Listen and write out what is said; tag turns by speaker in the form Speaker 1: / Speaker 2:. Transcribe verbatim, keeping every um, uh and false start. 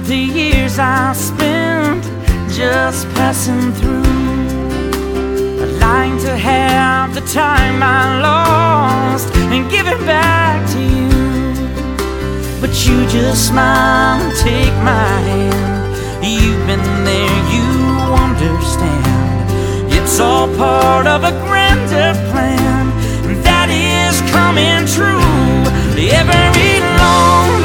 Speaker 1: the years I spent just passing through, lying to have the time I lost and give it back to you. But you just smile and take my hand. You've been there, you understand. It's all part of a grander plan that is coming true. Every long